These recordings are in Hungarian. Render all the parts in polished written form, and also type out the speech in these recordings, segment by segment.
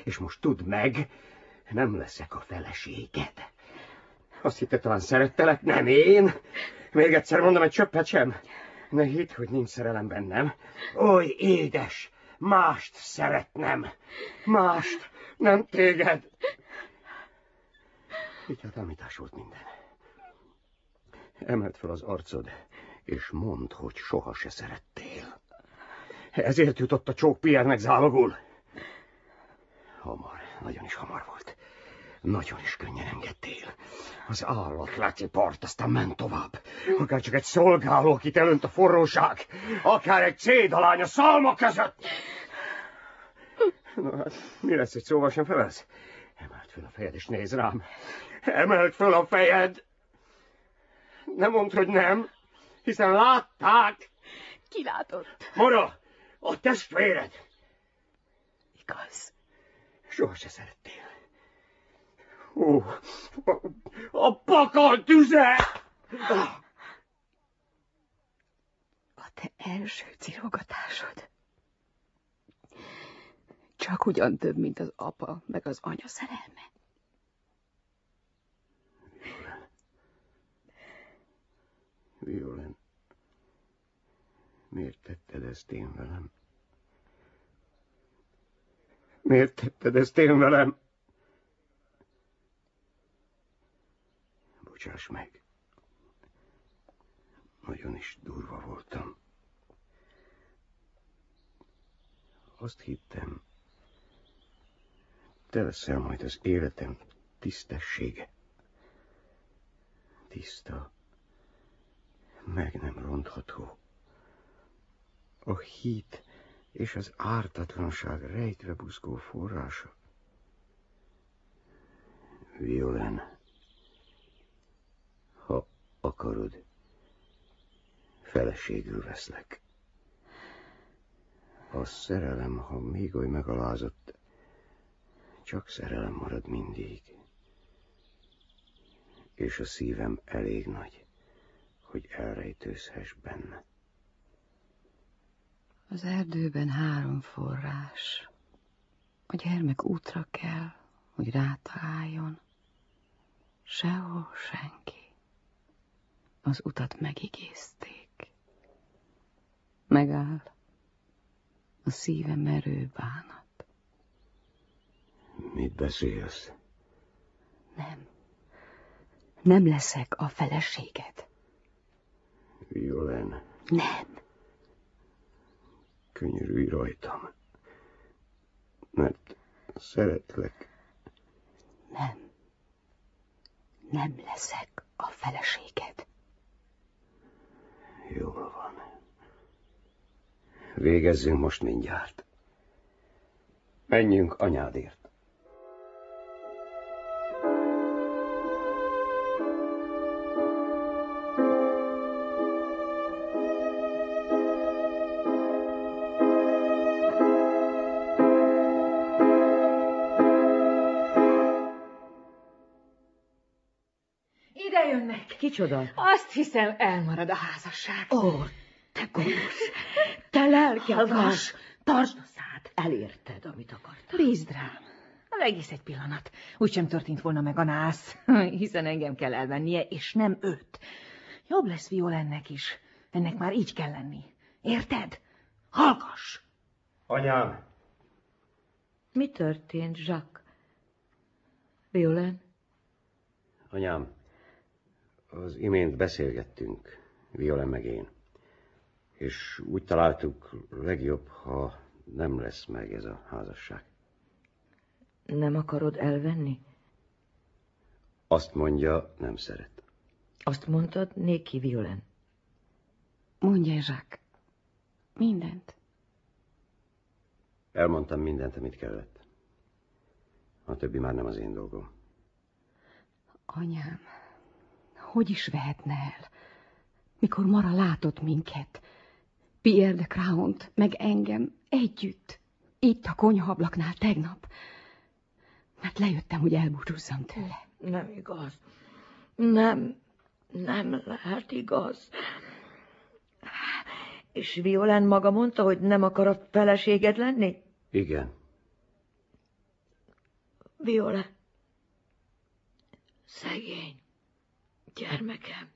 És most tudd meg, nem leszek a feleséged. Azt hitte, talán szerettelek, nem én. Még egyszer mondom, egy csöppet sem. Ne hidd, hogy nincs szerelem bennem. Oly édes, mást szeretnem. Mást, nem téged. Így hát ámítás volt minden. Emeld fel az arcod, és mondd, hogy soha se szerettél. Ezért jutott a csók Pierre-nek zálogul. Hamar, nagyon is hamar volt. Nagyon is könnyen engedtél. Az állatláci part, aztán ment tovább. Akár csak egy szolgáló, akit elönt a forróság. Akár egy cédalány a szalma között. Na hát, mi lesz, egy szóval sem felelsz? Emeld fel a fejed, és nézd rám. Emeld fel a fejed. Nem mondd, hogy nem, hiszen látták. Ki látott? Mora, a testvéred. Igaz. Soha se szerettél. Ó, a pakal tüze! A te első cirogatásod csak ugyan több, mint az apa meg az anya szerelme. Violen, miért tetted ezt én velem? Miért tetted ezt én velem? Bocsáss meg. Nagyon is durva voltam. Azt hittem, te leszel majd az életem tisztessége. Tiszta, meg nem rontható. A hit és az ártatlanság rejtve buzgó forrása. Violen, ha akarod, feleségül veszlek. A szerelem, ha még oly megalázott, csak szerelem marad mindig. És a szívem elég nagy, hogy elrejtőzhess benne. Az erdőben 3 forrás. A gyermek útra kell, hogy rátaláljon. Sehol senki. Az utat megigézték. Megáll a szíve merő bánat. Mit beszélsz? Nem leszek a feleséged. Violen. Nem. Könyörülj rajtam, mert szeretlek. Nem leszek a feleséged. Jól van. Végezzünk most mindjárt. Menjünk anyádért. Kicsoda? Azt hiszem, elmarad a házasság. Ó, te gonosz, te lelkelmes, tartsd a szád, elérted, amit akartál. Bízd rám. Az egész egy pillanat. Úgysem történt volna meg a nász, hiszen engem kell elvennie, és nem őt. Jobb lesz Violennek is. Ennek már így kell lenni. Érted? Hallgass! Anyám! Mi történt, Jacques? Violen? Anyám, az imént beszélgettünk, Violen meg én. És úgy találtuk, legjobb, ha nem lesz meg ez a házasság. Nem akarod elvenni? Azt mondja, nem szeret. Azt mondtad, néki Violen. Mondja, Jacques. Mindent. Elmondtam mindent, amit kellett. A többi már nem az én dolgom. Anyám, hogy is vehetne el, mikor Mara látott minket, Pierre de Craont, meg engem együtt, itt a konyhaablaknál tegnap, mert lejöttem, hogy elbúcsúzzam tőle. Nem igaz. Nem lehet igaz. És Violen maga mondta, hogy nem akar a feleséged lenni? Igen. Viola, szegény gyermekem.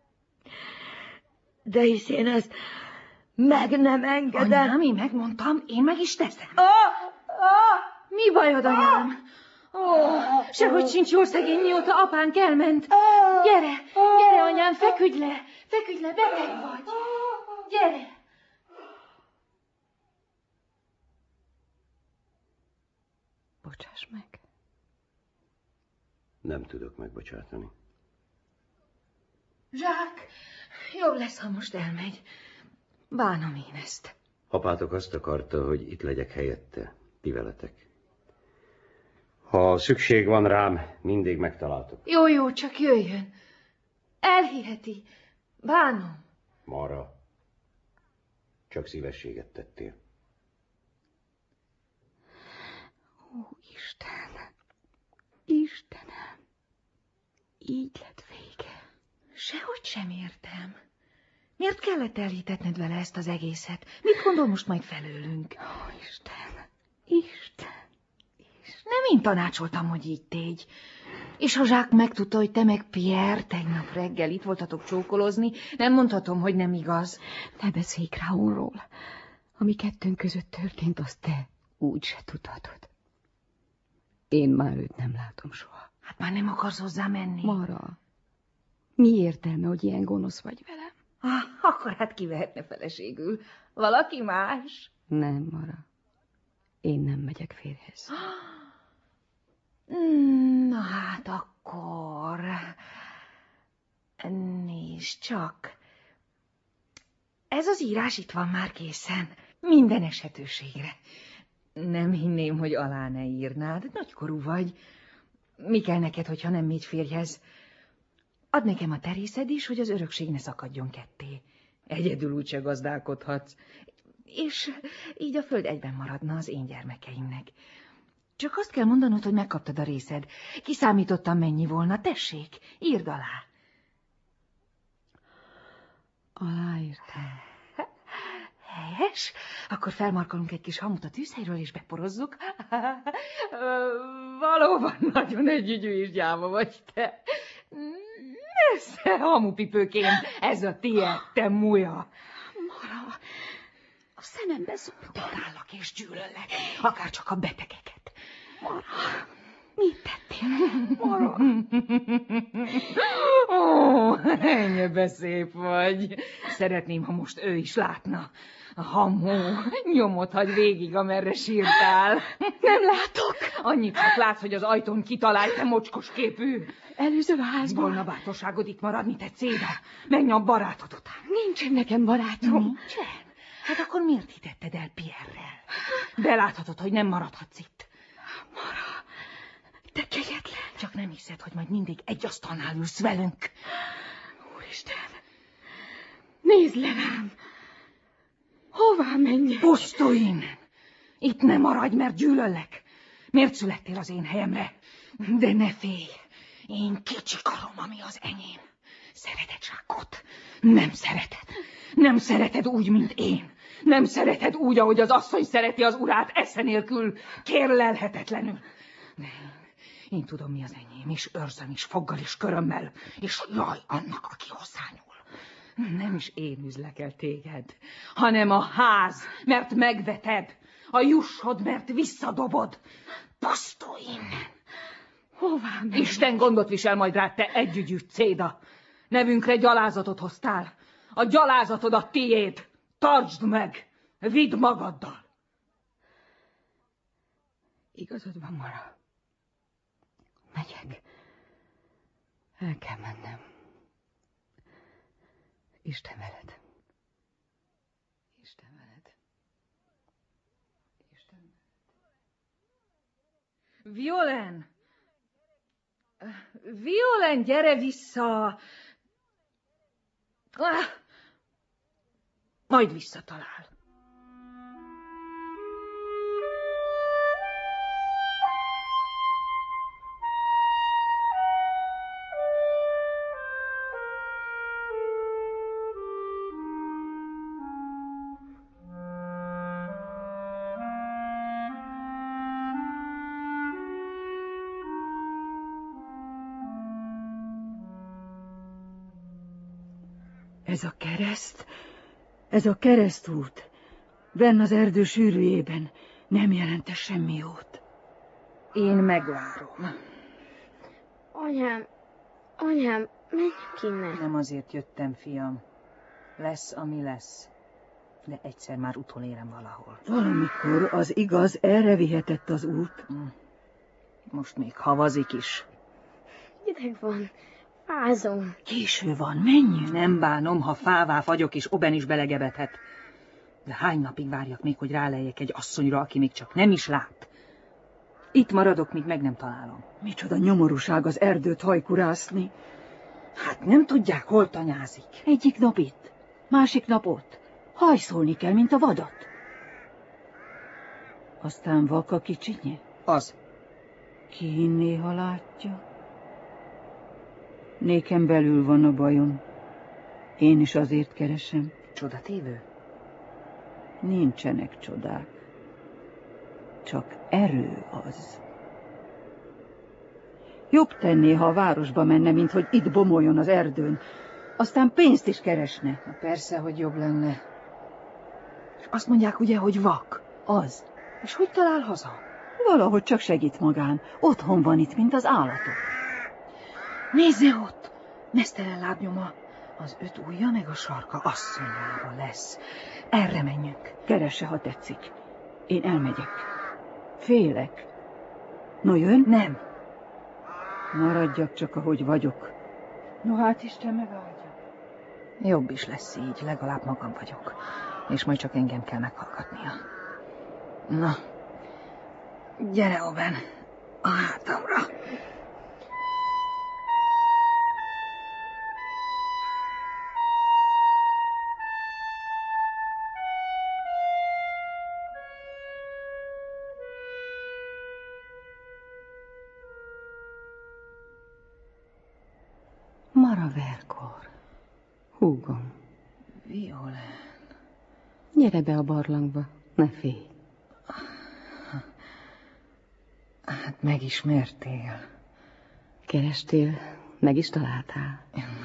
De hisz én ezt meg nem engedem. Anyám, én megmondtam, én meg is teszem. Mi bajod, anyám? Sehogy sincs jól szegény, mióta apánk elment. Gyere, anyám, feküdj le, beteg vagy. Gyere. Bocsáss meg. Nem tudok megbocsátani. Zsák, jobb lesz, ha most elmegy. Bánom én ezt. Apátok azt akarta, hogy itt legyek helyette, ti veletek. Ha szükség van rám, mindig megtaláltok. Jó, csak jöjjön. Elhiheti. Bánom. Mara, csak szívességet tettél. Ó, Istenem, így lett vége. Sehogy sem értem. Miért kellett elhitetned vele ezt az egészet? Mit gondol most majd felőlünk? Ó, Isten. Nem én tanácsoltam, hogy így tégy. És ha Zsák megtudta, hogy te meg Pierre tegnap reggel itt voltatok csókolózni, nem mondhatom, hogy nem igaz. Ne beszélj Raúlról. Ami kettőnk között történt, azt te úgy se tudhatod. Én már őt nem látom soha. Hát már nem akarsz hozzá menni? Mara, mi értelme, hogy ilyen gonosz vagy velem? Akkor hát kivehetne feleségül. Valaki más? Nem, Mara. Én nem megyek férjhez. Na hát akkor... Nézd csak. Ez az írás itt van már készen. Minden esetőségre. Nem hinném, hogy alá ne írnád. Nagykorú vagy. Mi kell neked, hogyha nem mégy férjhez? Add nekem a terészed is, hogy az örökség ne szakadjon ketté. Egyedül úgyse gazdálkodhatsz. És így a föld egyben maradna az én gyermekeimnek. Csak azt kell mondanod, hogy megkaptad a részed. Kiszámítottam, mennyi volna. Tessék, írd alá. Aláírtam. Helyes? Akkor felmarkolunk egy kis hamut a tűzhelyről, és beporozzuk. Valóban nagyon együgyű és gyáva vagy te. Nesze, hamupipőkém, ez a tiéd, te múja. Mara, a szemembe szóltál. Utálok és gyűlöllek, akárcsak a betegeket. Mara, mit tettél? Mara. Ó, ennyi szép vagy. Szeretném, ha most ő is látna. A hamu, nyomot hagy végig, amerre sírtál. Nem látok. Annyit csak látsz, hogy az ajtón kitalált, te mocskos képű. Előzöl a házból. Volna bátorságod itt maradni, te céda. Menj a barátod után. Nincsen nekem barátom. Nincsen? Hát akkor miért hitetted el Pierre-rel? Beláthatod, hogy nem maradhatsz itt. Mara, te kegyetlen. Csak nem hiszed, hogy majd mindig egy asztalnál ülsz velünk. Úristen, nézd le rám. Hová menjek? Pusztulj innen! Itt ne maradj, mert gyűlöllek. Miért születtél az én helyemre? De ne félj, én kicsikarom, ami az enyém. Szereted Zsákot? Nem szereted. Nem szereted úgy, mint én. Nem szereted úgy, ahogy az asszony szereti az urát esze nélkül, kérlelhetetlenül. De én tudom, mi az enyém, és őrzöm is foggal és körömmel, és jaj annak, aki hozzányúl. Nem is én üzlek el téged, hanem a ház, mert megveted, a jussod, mert visszadobod. Pusztulj innen! Hová menjek? Isten gondot visel majd rád, te együgyű céda. Nevünkre gyalázatot hoztál. A gyalázatod a tiéd. Tartsd meg! Vidd magaddal! Igazad van, Mara. Megyek. El kell mennem. Isten veled. Isten veled. Isten veled. Violen! Violen, gyere vissza! Majd visszatalál. Ez a kereszt? Ez a keresztút. Benn az erdő sűrűjében nem jelente semmi jót. Én megvárom. Anyám, menjünk innen. Nem azért jöttem, fiam. Lesz, ami lesz. De egyszer már utolérem valahol. Valamikor az igaz erre vihetett az út. Most még havazik is. Hideg van, fázom. Késő van, menjünk. Nem bánom, ha fává fagyok, és Oben is belegebethet. De hány napig várjak még, hogy ráleljek egy asszonyra, aki még csak nem is lát? Itt maradok, míg meg nem találom. Micsoda nyomorúság az erdőt hajkurászni. Hát nem tudják, hol tanyázik. Egyik nap itt, másik nap ott. Hajszolni kell, mint a vadat. Aztán vak a kicsinye? Az. Ki néha látja? Nékem belül van a bajom. Én is azért keresem. Csodatévő? Nincsenek csodák. Csak erő az. Jobb tenné, ha a városba menne, mint hogy itt bomoljon az erdőn. Aztán pénzt is keresne. Na persze, hogy jobb lenne. És azt mondják ugye, hogy vak. Az. És hogy talál haza? Valahogy csak segít magán. Otthon van itt, mint az állatok. Nézze ott! Meztelen lábnyoma. Az 5 ujja meg a sarka asszonyába lesz. Erre menjünk. Keresse, ha tetszik. Én elmegyek. Félek. No, jön? Nem. Maradjak csak, ahogy vagyok. No, hát Isten megáldja. Jobb is lesz így, legalább magam vagyok. És majd csak engem kell meghallgatnia. Na, gyere, Oben, a hátamra. Maraverkor. Húgom. Violén. Gyere be a barlangba, ne félj. Hát megismertél. Kerestél, meg is találtál.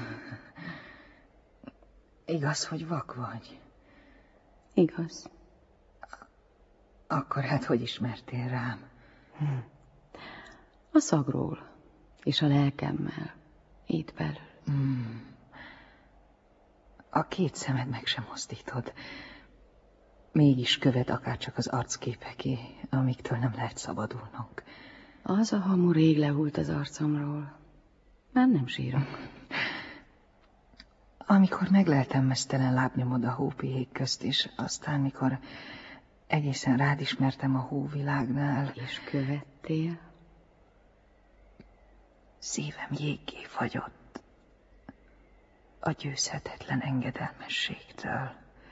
Igaz, hogy vak vagy? Igaz. Akkor hát hogy ismertél rám? A szagról és a lelkemmel. Itt belül. A 2 szemed meg sem mozdítod. Mégis követ akárcsak az arcképeké, amiktől nem lehet szabadulnunk. Az a hamu rég lehult az arcomról. Már nem sírok. Amikor megleltem meztelen lábnyomod a hópihék közt, és aztán, mikor egészen rád ismertem a hóvilágnál... És követtél? Szívem jéggé fagyott a győzhetetlen engedelmességtől.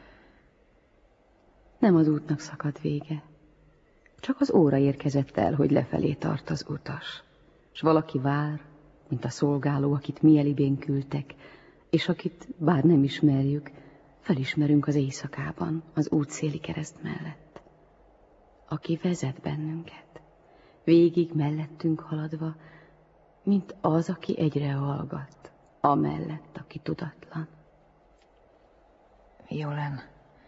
Nem az útnak szakadt vége. Csak az óra érkezett el, hogy lefelé tart az utas. S valaki vár, mint a szolgáló, akit mi elibén küldtek, és akit, bár nem ismerjük, felismerünk az éjszakában, az útszéli kereszt mellett. Aki vezet bennünket, végig mellettünk haladva, mint az, aki egyre hallgat, amellett, aki tudatlan. Violén,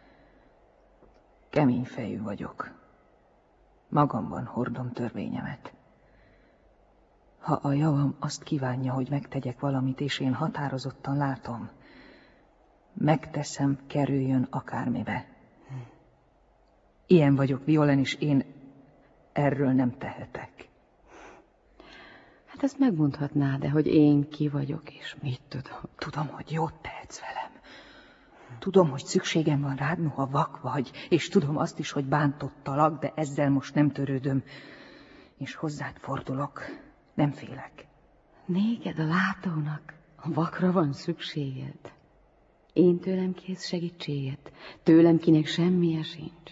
kemény fejű vagyok. Magamban hordom törvényemet. Ha a javam azt kívánja, hogy megtegyek valamit, és én határozottan látom, megteszem, kerüljön akármibe. Ilyen vagyok, Violén, és én erről nem tehetek. Hát ezt megmondhatná, de hogy én ki vagyok, és mit tudom. Tudom, hogy jót tehetsz velem. Tudom, hogy szükségem van rád, noha vak vagy, és tudom azt is, hogy bántottalak, de ezzel most nem törődöm. És hozzád fordulok, nem félek. Néked, a látónak, a vakra van szükséged. Én tőlem kész segítséget, tőlem kinek semmije sincs.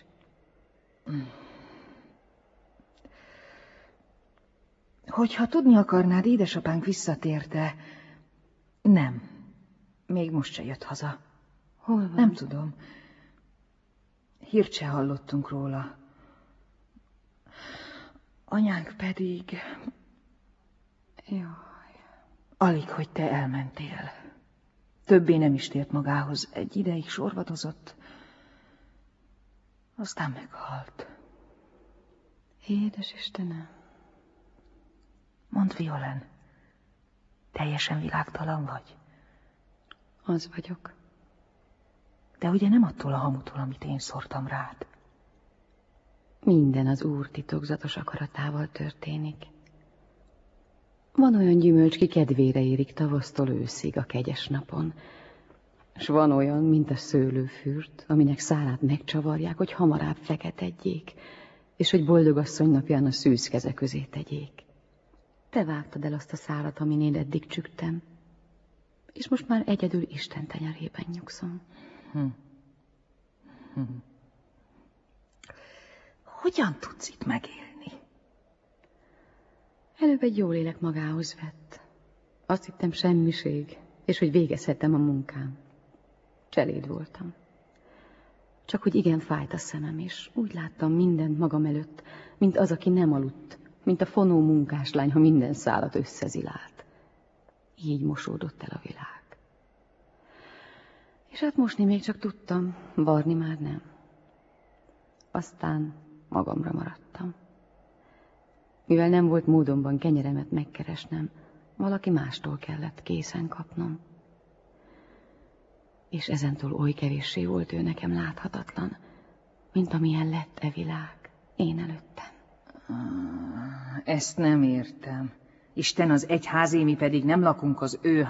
Hogyha tudni akarnád, édesapánk visszatérte... Nem, még most se jött haza. Hol van? Nem tudom. Hírt se hallottunk róla. Anyánk pedig... Jaj. Alig, hogy te elmentél. Többé nem is tért magához, egy ideig sorvadozott, aztán meghalt. Édes Istenem! Mondd, Violen, teljesen világtalan vagy? Az vagyok. De ugye nem attól a hamutól, amit én szórtam rád? Minden az Úr titokzatos akaratával történik. Van olyan gyümölcs, ki kedvére érik tavasztól őszig a kegyes napon, s van olyan, mint a szőlőfürt, aminek szálát megcsavarják, hogy hamarabb feketedjék, és hogy boldogasszony napján a szűz keze közé tegyék. Te vágtad el azt a szálat, amin én eddig csügtem, és most már egyedül Isten tenyerében nyugszom. Hogyan tudsz itt megélni? Előbb egy jó lélek magához vett. Azt hittem semmiség, és hogy végezhettem a munkám. Cseléd voltam. Csak hogy igen fájt a szemem, és úgy láttam mindent magam előtt, mint az, aki nem aludt, mint a fonó munkáslány, ha minden szálat összezilált. Így mosódott el a világ. És hát mosni még csak tudtam, varni már nem. Aztán magamra maradtam. Mivel nem volt módomban kenyeremet megkeresnem, valaki mástól kellett készen kapnom. És ezentúl oly kevéssé volt ő nekem láthatatlan, mint amilyen lett e világ én előttem. Ezt nem értem. Isten az egyházé, mi pedig nem lakunk az ő